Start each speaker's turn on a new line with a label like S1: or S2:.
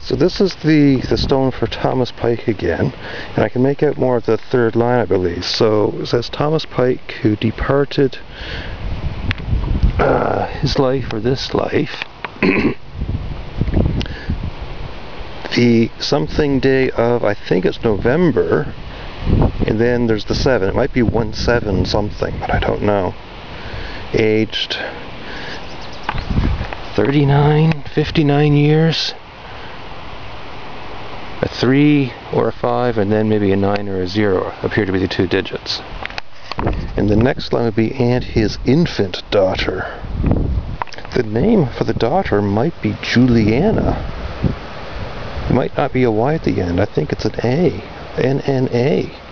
S1: So this is the stone for Thomas Pike again, and I can make out more of the third line, I believe. So it says Thomas Pike, who departed his life or this life the something day of, I think it's November, and then there's the 7. It might be 17 something, but I don't know. Aged 39, 59 years. A 3 or a 5, and then maybe a 9 or a 0 appear to be the 2 digits. And the next line would be, and his infant daughter. The name for the daughter might be Juliana. It might not be a Y at the end. I think it's an A. N-N-A.